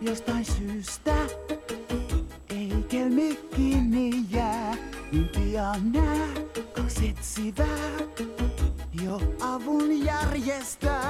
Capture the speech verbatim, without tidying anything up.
jostain syystä ei kelmi kiinni jää, niin pian nää kaksi etsivää jo avun järjestää.